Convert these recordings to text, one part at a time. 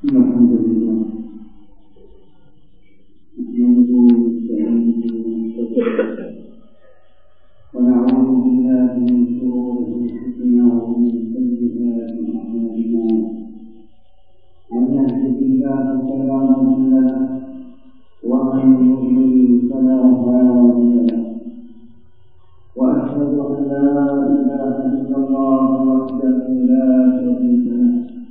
الحمد لله نحمده ونستعينه ونستغفره ونعوذ بالله من شرور انفسنا ومن سيئات اعمالنا من يهده الله فلا مضل له ومن يضلل فلا هادي له واشهد ان لا اله الا الله وحده لا شريك له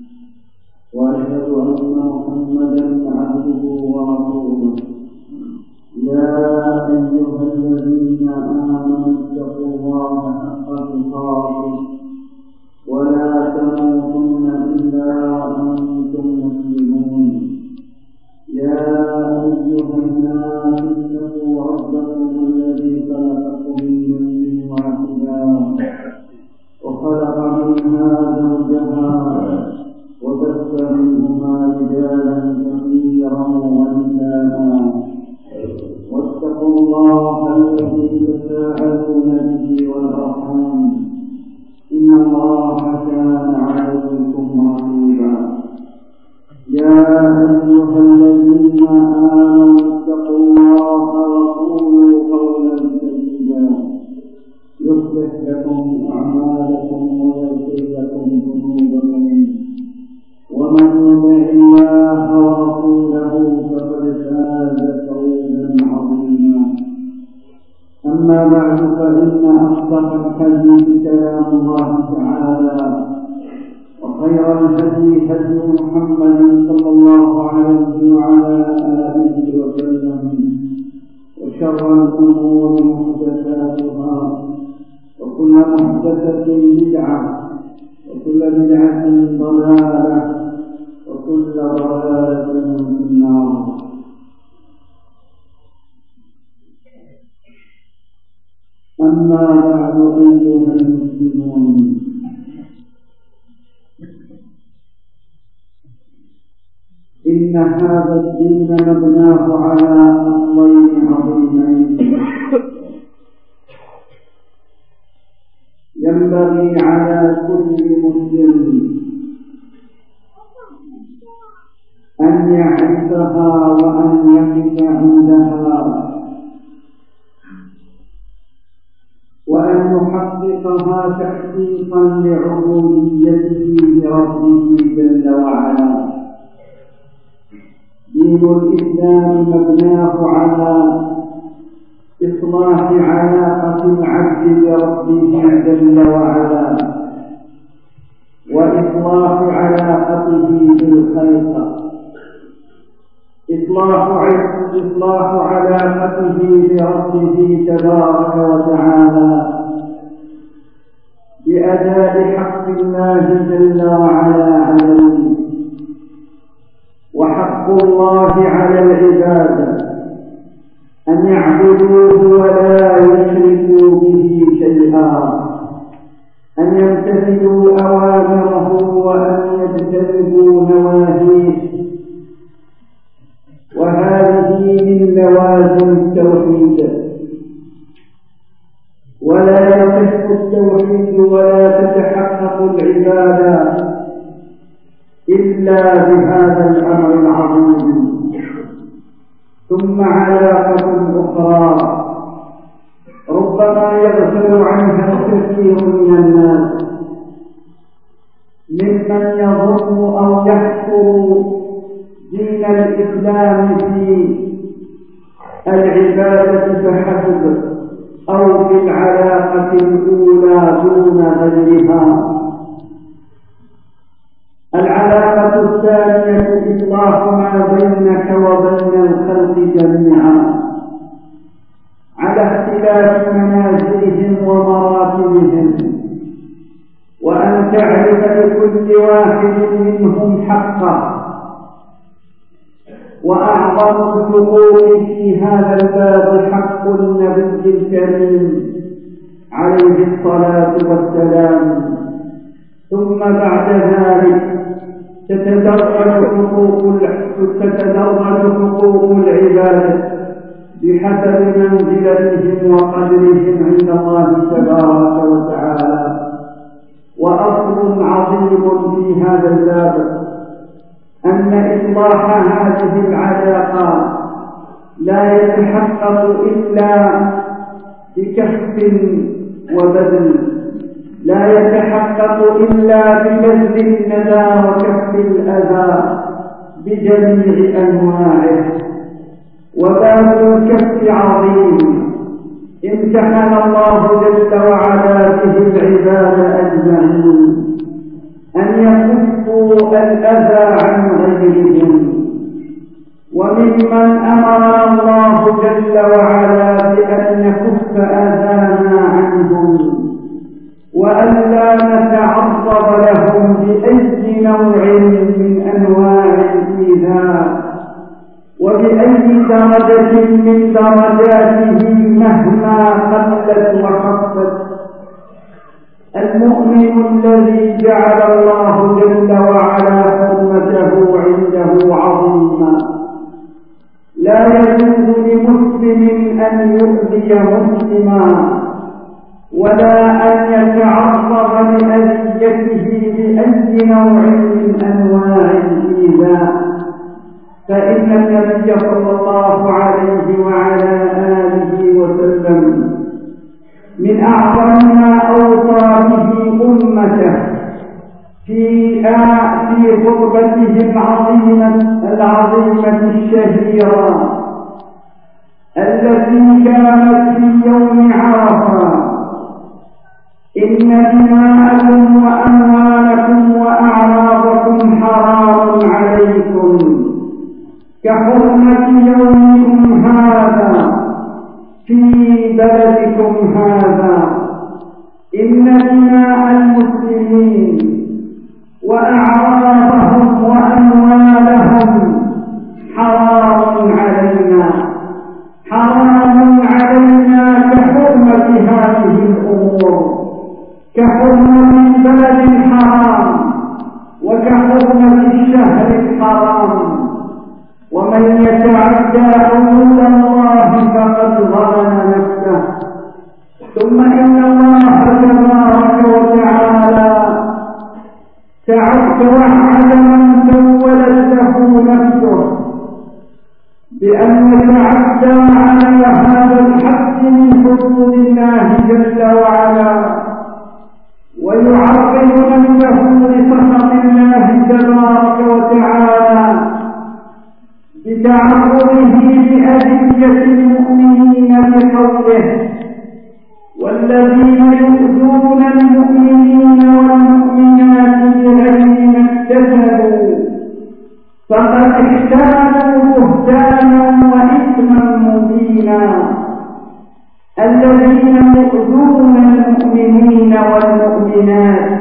وأشهد أن محمدا عبده ورسوله يا أيها الذين آمنوا اتقوا الله حق تقاته ولا تموتن إلا وأنتم مسلمون يا أيها الناس اتقوا ربكم الذي خلقكم من نفس واحدة وخلق منها زوجها وبث منهما رجالا كثيرا ونساء واتقوا الله الذي تساءلون به والارحام ان الله كان عليكم رقيبا يا ايها الذين امنوا اتقوا الله وقولوا قولا سديدا يصلح لكم اعمالكم ويغفر لكم ذنوبكم ومن يطع الله ورسوله فقد فاز فوزا عظيما اما بعد فان اصدق الحديث كلام الله تعالى وخير الهدي هدي محمد صلى الله عليه وعلى اله وسلم وشر الامور محدثاتها وكل محدثه بدعه وكل بدعه ضلاله وكل ضلالة في النار. أما بعد أيها المسلمون إن هذا الدين مبناه على أصلين عظيمين ينبغي على كل مسلم أن يعرفها وأن يقف عندها وأن يحققها تحقيقا لعبوديته لربه جل وعلا. دين الإسلام مبناه على إصلاح علاقة العبد بربه جل وعلا وإصلاح علاقته بالخلق، إصلاح علاقته بربه تبارك وتعالى بأداء حق الله جل وعلا عليه. وحق الله على العباد أن يعبدوه ولا يشركوا به شيئا، أن يمتثلوا أوامره وأن يجتنبوا نواهيه، وهذه من لوازم التوحيد. ولا يصح التوحيد ولا تتحقق العبادة إلا بهذا الأمر العظيم. ثم علاقة أخرى ربما يغفل عنها الكثير من الناس ممن يظن أو يحكر دين الإسلام في العبادة فحسب أو في العلاقة الأولى دون غيرها. العلاقة الثانية إصلاح ما بينك وبين الخلق جميعا على اختلاف منازلهم ومراتبهم، وأن تعرف لكل واحد منهم حقه. وأعظم الحقوق في هذا الباب حق النبي الكريم عليه الصلاة والسلام. ثم بعد ذلك تتدرج حقوق العباد بحسب منزلتهم وقدرهم عند الله تبارك وتعالى. وأصل عظيم في هذا الباب أن إصلاح هذه العلاقات لا يتحقق إلا بكف وبذل، لا يتحقق إلا ببذل الندى وكف الأذى بجميع أنواعه. وباب الكف عظيم امتحن الله جل وعلا به العباد أجمعين أن يكفوا الأذى عن غيرهم. وممن أمر الله جل وعلا بأن نكف أذانا عنهم وأن لا نتعرض لهم بأي نوع من أنواع الإيذاء وبأي درجة من درجاته مهما قلت وخفت. المؤمن الذي جعل الله جل وعلا حرمته عنده عظيما لا يجوز لمسلم أن يؤذي مسلما ولا أن يتعرض لأذيته بأي نوع من أنواع الإيذاء، فإن النبي صلى الله عليه وعلى آله وسلم من أعظم ما أوصى به أمته في خطبته العظيمة الشهيرة التي كانت في يوم عرفة: إن دماءكم وأموالكم وأعراضكم حرام عليكم كحرمة يومكم هذا في بلدكم هذا. إن دماء المسلمين وأعراضهم وأموالهم حرام علينا كحرمة هذه الأمور، كحرمة بلد حرام وكحرمة الشهر الحرام. ومن يتعدى حدود الله فقد ظلم نفسه. ثم إن الله تبارك وتعالى توعد من سولت له نفسه بأن يتعدى على هذا الحد من حدود الله جل وعلا ويعرض نفسه لسخط الله تبارك وتعالى بتعرضه لأذية المؤمنين بقوله: والذين يؤذون المؤمنين والمؤمنات بغير ما اكتسبوا فقد احتملوا بهتانا وإثما مبينا. الذين يؤذون المؤمنين والمؤمنات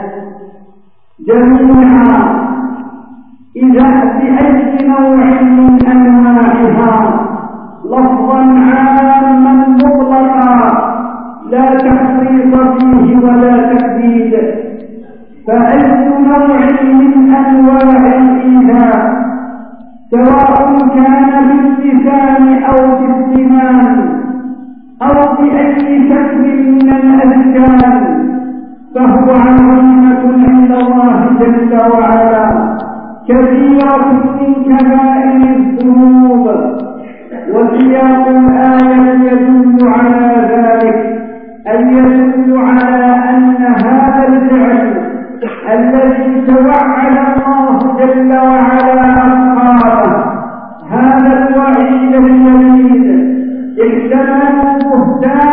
جميعا إذا بأي نوع من أنواعها لفظا عاما مطلقا لا تخصيص فيه ولا تحديد، فأي نوع من أنواع الإيذاء سواء كان باللسان أو بالسنان أو بأي شكل من الأشكال فهو عظيمة عند الله جل وعلا كثيرة من كبائر الذنوب. وسياق الآية يدل على ذلك، أي يدل على أن هذا الفعل الذي توعد الله جل وعلا أصحابه هذا الوعيد الشديد احتملوا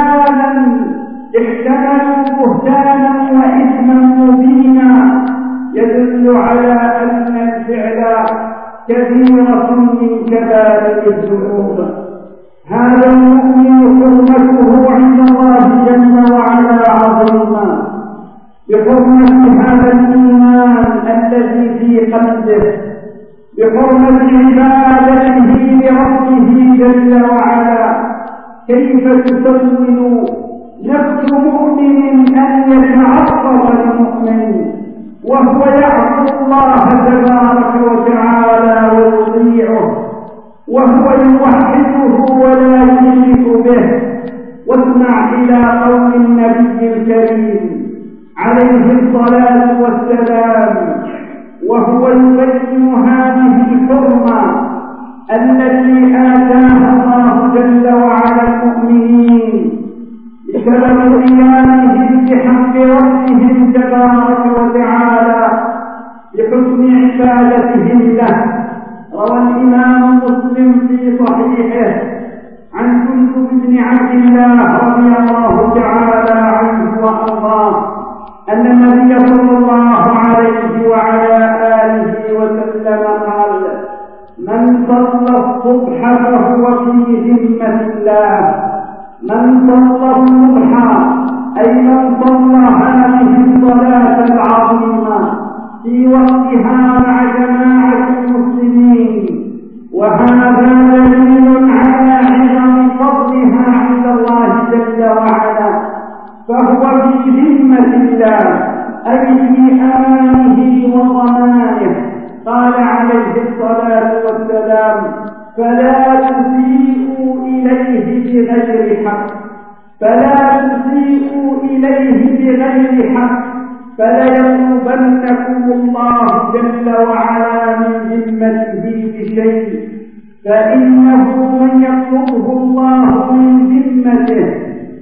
بهتانا وإثما مبينا، يدل على أن الفعل كثيرة من كبائر الذنوب. هذا المؤمن حرمته عند الله جل وعلا عظيمة بحرمة هذا الإيمان الذي في قلبه، بحرمة عبادته لربه جل وعلا. كيف تسول نفس مؤمن أن يتعرض لمؤمن وهو يعصي الله تبارك وتعالى ويطيعه وهو يوحده ولا يشرك به؟ واسمع إلى قول النبي الكريم عليه الصلاة والسلام وهو يبين هذه من صلى الصبح فهو في ذمة الله. من صلى الصبح أي من صلى هذه الصلاة العظيمة في وقتها مع جماعة المسلمين، وهذا دليل على عظم فضلها عند الله جل وعلا، فهو في ذمة الله أي في أمانه وضمانه. قال عليه الصلاة والسلام: فلا تسيئوا إليه بغير حق، فلا تسيئوا إليه بغير حق، فليطلبنكم الله جل وعلا من ذمته بشيء، فإنه من يطلبه الله من ذمته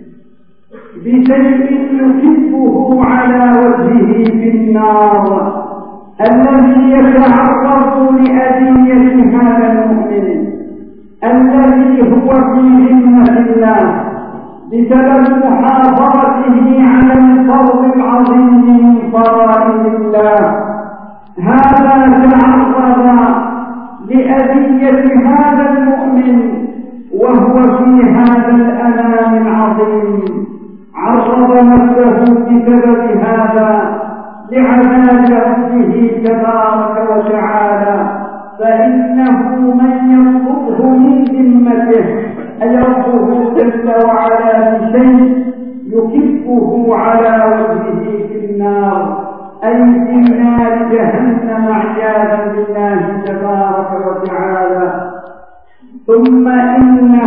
بشيء يكبه على وجهه في النار. الذي يتعرض لأذية هذا المؤمن الذي هو في ذمة الله بسبب محافظته على الفرض العظيم من فرائض الله، هذا تعرض لأذية هذا المؤمن وهو في هذا الأمان العظيم، عرض نفسه بسبب هذا لعذاب ربه تبارك وتعالى، فإنه من يطلبه من ذمته أي ربه جل وعلا بشيء يكبه على وجهه في النار، أي في نار جهنم عياذا بالله تبارك وتعالى. ثم إن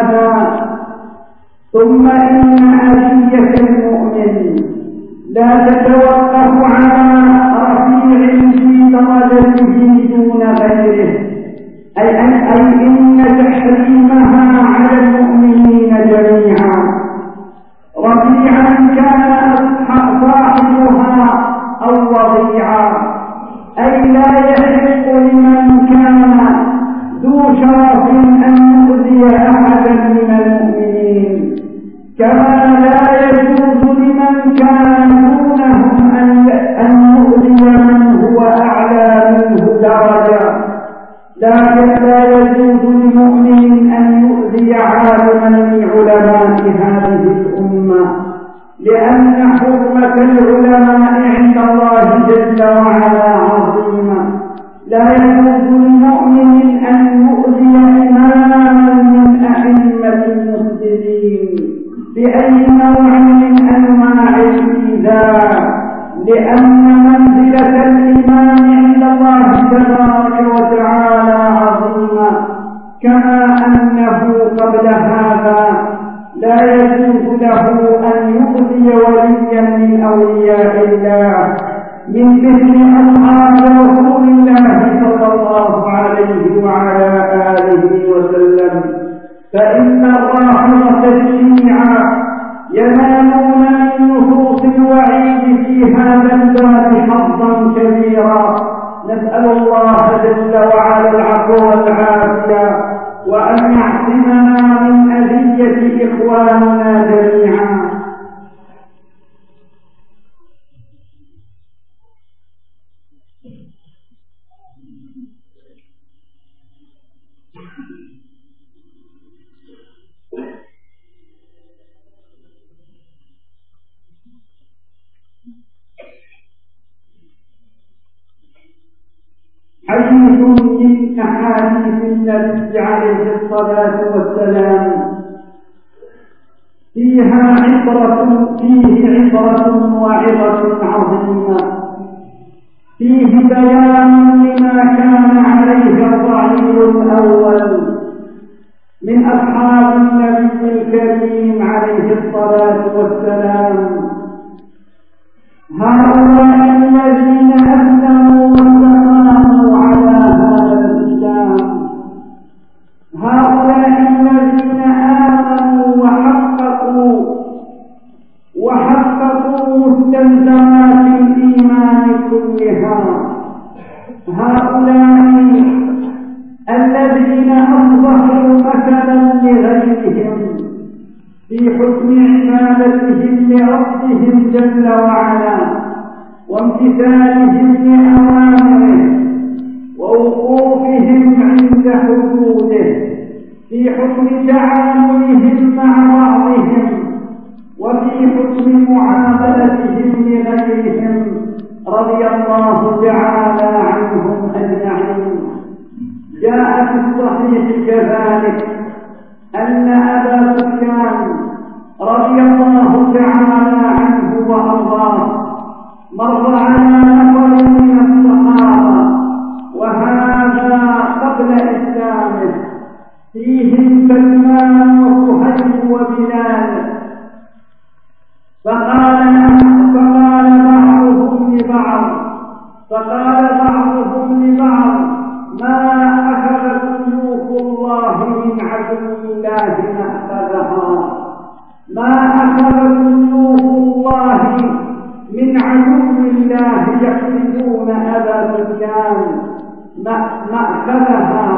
أذية المؤمن لا تتوقف على رفيع في درجته دون غيره، أي إن تحريمها على المؤمنين جميعا، رفيعا كان صاحبها أو وضيعا، أي لا يحق لمن كان ذو شرف أن يؤذي أحدا من المؤمنين، كما لا يجوز لمن كان دونهم أن يؤذي من هو أعلى منه درجة. لا يجوز لمؤمن أن يؤذي عالما من علماء هذه الأمة، لأن حرمة العلماء عند الله جل وعلا عظيمة. لا يجوز لمؤمن أن يؤذي إماما من أئمة المسلمين بأي نوع من أنواع الإيذاء، لأن منزلة الإمام عند الله تبارك وتعالى عظيمة، كما أنه قبل هذا لا يجوز له أن يؤذي وليا من أولياء الله من مثل أصحاب رسول الله صلى الله عليه وعلى آله وسلم، فإن الرافضة الشيعة ينالون من نصوص الوعيد في هذا الباب حظا كبيرا. نسأل الله جل وعلا العفو والعافية، وأن يعصمنا من أذية إخواننا جميعا. حديث من أحاديث النبي عليه الصلاة والسلام فيه عبرة وعظة عظيمة، فيه بيان لما كان عليه الرعيل الأول من أصحاب النبي الكريم عليه الصلاة والسلام، هؤلاء الذين أسلموا واستقاموا على هذا الإسلام، هؤلاء الذين آمنوا وحققوا مستلزمات الإيمان كلها، هؤلاء الذين أصبحوا مثلا لغيرهم في حسن عبادتهم لربهم جل وعلا وامتثالهم لأوامره ووقوفهم عند في حكم تعاملهم مع بعضهم وفي حكم معاملتهم لغيرهم رضي الله تعالى عنهم أجمعين. جاء في الصحيح كذلك أن أبا سفيان رضي الله تعالى عنه وأرضاه مر على نفر من الصحابة وهذا قبل إسلامه فيهم سلمان وصهيب وبلال، فقال بعضهم لبعض ما أخذ سيوف الله من عدو الله ما أخذ سيوف الله من عدو الله يحسبون أبا سفيان مأخذها.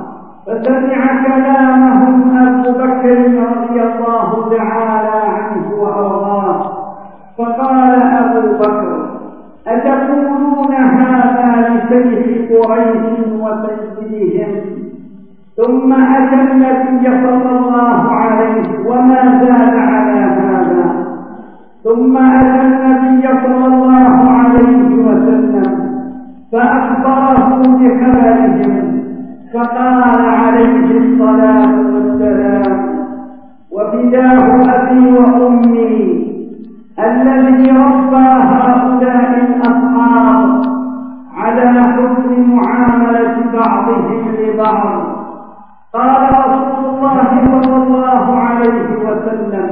فسمع كلامهم أبو بكر رضي الله تعالى عنه وأرضاه، فقال أبو بكر أتقولون هذا لشيخ قريش وسيدهم؟ ثم أتى النبي صلى الله عليه وما زاد على هذا، ثم أتى النبي صلى الله عليه وسلم فأخبره بخبرهم، فقال عليه الصلاة والسلام وفداه أبي وأمي الذي ربى هؤلاء الأصحاب على حسن معاملة بعضهم لبعض. قال رسول الله صلى الله عليه وسلم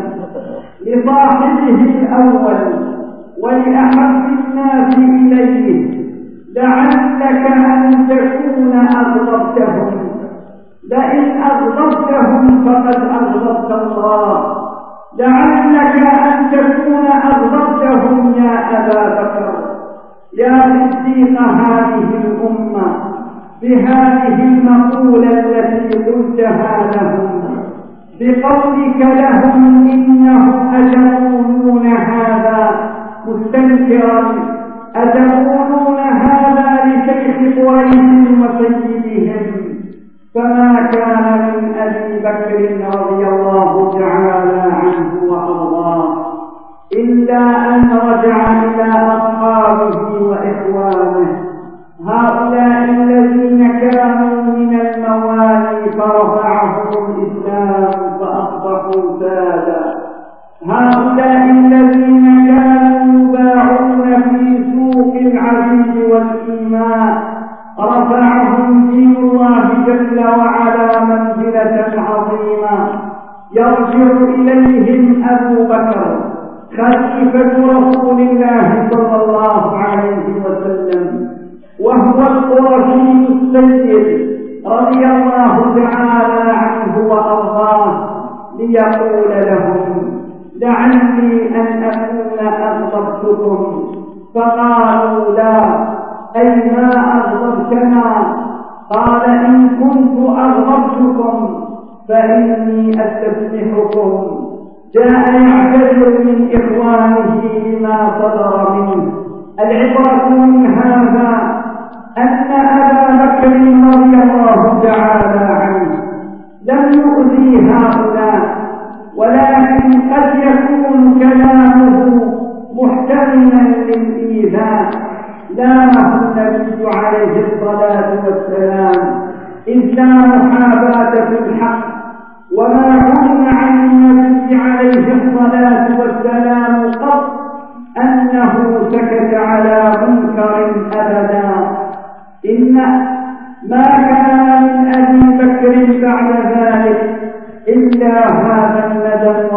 لصاحبه الأول ولأحب الناس إليه لعلك أن تكون أغضبتهم، لئن أغضبتهم فقد أغضبت الله، لعلك أن تكون أغضبتهم يا أبا بكر يا صديق هذه الأمة بهذه المقولة التي قلتها لهم، بقولك لهم إنهم أتقولون هذا مستنكرا، أتقولون هذا لشيخ قريش وسيدهم. فما كان من أبي بكر رضي الله تعالى عنه وأرضاه إلا أن رجع إلى أصحابه وإخوانه هؤلاء الذين كانوا من الموالي فرفعهم الإسلام فأصبحوا سادا، هؤلاء الذين كانوا يباعون في سوق العبيد والإيمان رفعهم دين الله جل وعلا منزلة عظيمة. يرجع إليهم أبو بكر خليفة رسول الله صلى الله عليه وسلم وهو القرشي السيد رضي الله تعالى عنه وأرضاه ليقول لهم لعلي أن أكون أغضبتكم، فقالوا لا، أي ما أغضبتنا؟ قال إن كنت أغضبتكم فإني أستسمحكم. جاء يعتذر من إخوانه لما صدر منه. العبرة من هذا أن أبا بكر رضي الله تعالى عنه لم يؤذي هؤلاء، ولكن قد يكون كلامه محتملا للإيذاء. لامه النبي عليه الصلاة والسلام إذ لا محاباة في الحق، وما علم عن النبي عليه الصلاة والسلام قط أنه سكت على منكر أبدا. إن ما كان من أبي بكر بعد ذلك إلا هذا الندم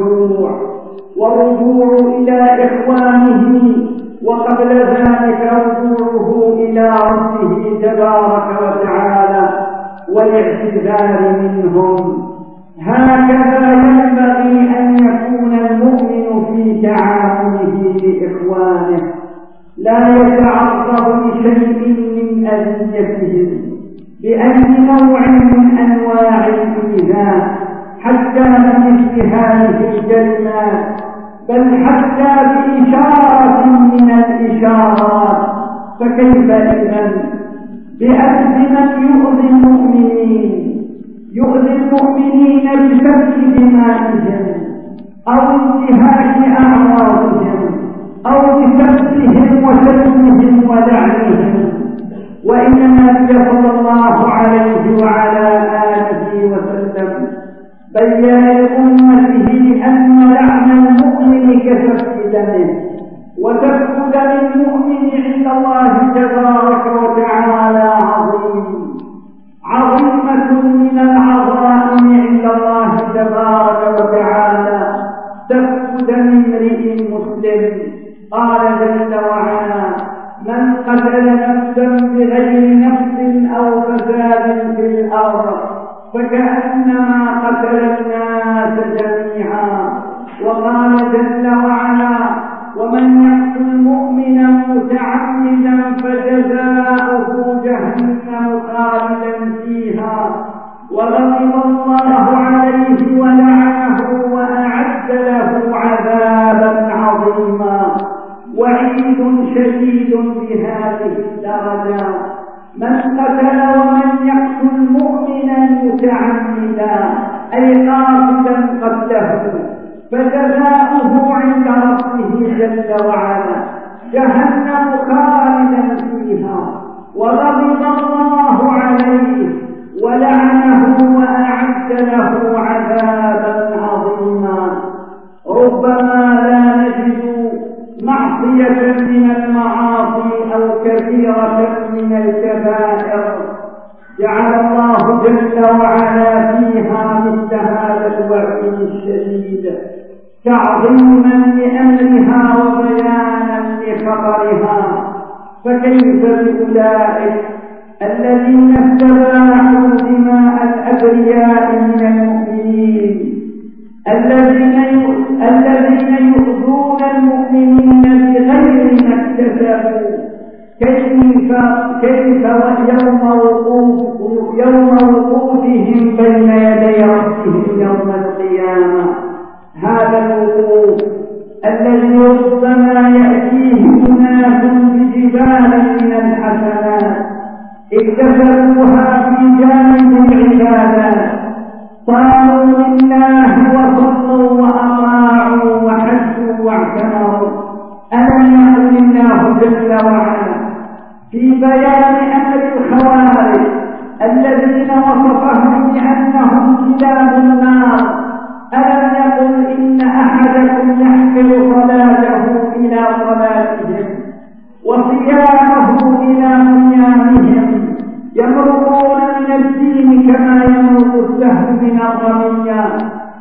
والرجوع إلى إخوانه، وقبل ذلك رجوعه إلى ربه تبارك وتعالى والاعتذار منهم. هكذا ينبغي أن يكون المؤمن في تعامله بإخوانه، لا يتعرض لشيء من أذيتهم بأي نوع من أنواع الإيذاء، حتى بمثل هذه الكلمات، بل حتى بإشارة من الإشارات. فكيف إذن بأذى من يؤذي المؤمنين، يؤذي المؤمنين بسفك دمائهم أو انتهاك أعراضهم أو بسبهم وشتمهم ولعنهم، وإن النبي صلى الله عليه وعلى آله وسلم بين لأمته أن لعن المؤمن كسفك دمه، وسفك دم المؤمن عند الله تبارك وتعالى عظيمة من العظائم عند الله تبارك وتعالى سفك دم امرئ مسلم. قال جل وعلا: من قتل نفسا بغير نفس أو فساد في الأرض فكأنما قتل الناس جميعا. وقال جل وعلا: ومن يقتل مؤمنا متعمدا فجزاؤه جهنم خالدا فيها وغضب الله عليه ولعنه وأعد له عذابا عظيما. وعيد شديد بهذه الدرجة: من قتل ومن يقتل مؤمنا متعمدا أي قاصدا قتله فجزاؤه عند ربه جل وعلا جهنم خالدا فيها وغضب الله عليه ولعنه وأعد له عذابا عظيما. ربما لا نجد معصية من المعاصي أو كثيرة من الكبائر جعل الله جل وعلا فيها مثل هذا الوعيد الشديد تعظيما لأمرها وبيانا لخطرها. فكيف بأولئك الذين استباحوا دماء الأبرياء من المؤمنين الذين يؤذون المؤمنين بغير ما اكتسبوا؟ كيف يوم وقوفهم بين يدي ربهم يوم القيامة؟ هذا الوقوف الذي ربما يأتيه أناس بجبال من الحسنات اكتسبوها في جانب العبادات، صاروا لله وصلوا وأطاعوا وحجوا واعتمروا. ألم يقل الله جل وعلا في بيان أمر الخوارج الذين وصفهم بأنهم كلاب النار: ألم يقل إن أحدكم يحمل صلاته إلى صلاتهم وصيامه إلى صيامهم يمرقون من الدين كما يمرق السهم من الرمية.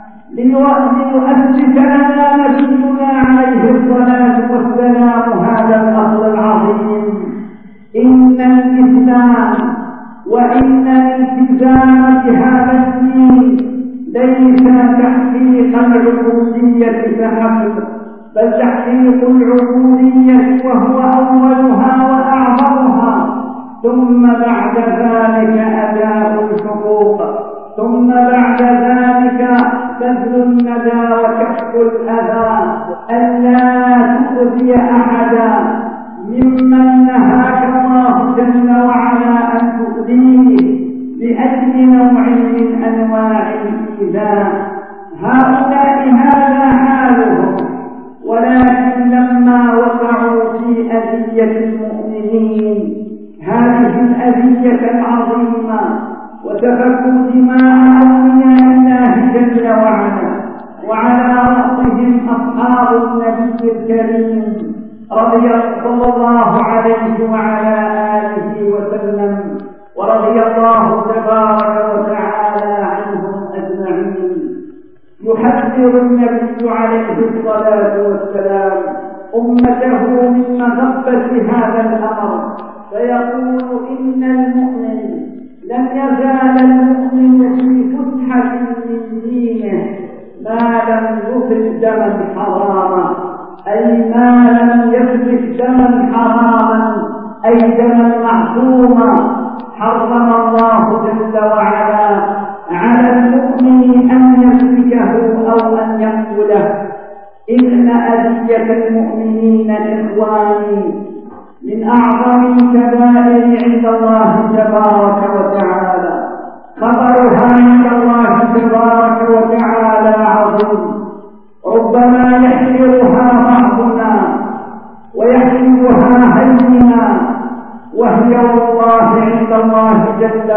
ليؤسس لنا نبينا عليه الصلاة والسلام هذا الأصل العظيم: إن الإسلام وإن الالتزام بهذا الدين ليس تحقيق العبودية فحسب، بل تحقيق العبودية وهو أولها وأعظمها، ثم بعد ذلك أداء الحقوق، ثم بعد ذلك بذل الندى وكف الأذى، ألا تؤذي أحدا ممن نهاك الله جل وعلا أن تؤذيه لأجل نوع من أنواع الإيذاء. هؤلاء هذا حالهم، ولكن لما وقعوا في أذية المؤمنين هذه الأذية العظيمة وسفكوا دماء أولياء الله جل وعلا وعلى رأسهم أصحاب النبي الكريم صلى الله عليه وعلى آله وسلم، ورضي الله تبارك وتعالى عنهم أجمعين. يحذر النبي عليه الصلاة والسلام أمته من مغبة هذا الأمر، فيقول: إن المؤمن لم يزال المؤمن في فسحة من دينه ما لم يفد دما حراما، أي ما لم يسفك دما حراما، أي دما معصوما حرم الله جل وعلا على المؤمن أن يسفكه أو أن يقتله. إن أذية المؤمنين إخواني من أعظم الكبائر عند الله تبارك وتعالى، خطرها عند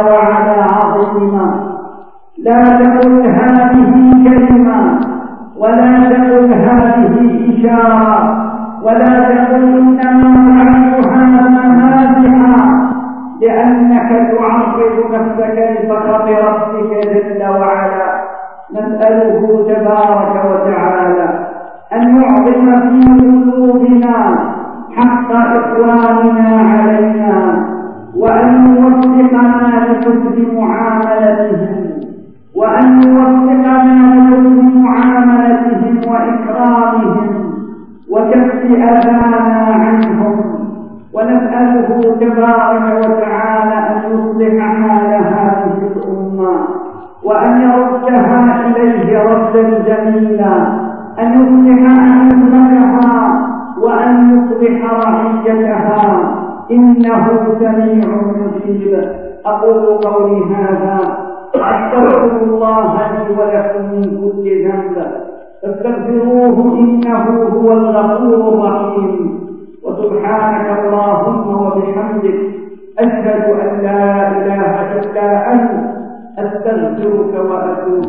وعلا عظيما. لا تقل هذه كلمة، ولا تقل هذه إشارة، ولا تقل إنما فعلتها مازحا، لأنك تعرض نفسك لسخط ربك جل وعلا. نسأله تبارك وتعالى أن يعظم في قلوبنا حق إخواننا علينا، وأن يوفقنا لحسن معاملتهم، وأن يوفقنا لحسن معاملتهم وإكرامهم وكف أذانا عنهم. ونسأله تبارك وتعالى أن يصلح حال هذه الأمة، وأن يردها إليه ردا جميلا، أن يصلح أئمتها وأن يصلح رعيتها، إنه سميع مجيب. أقول قولي هذا وأستغفر الله لي ولكم من كل ذنب، فاستغفروه إنه هو الغفور الرحيم. وسبحانك اللهم وبحمدك، أشهد أن لا إله إلا أنت، أستغفرك وأتوب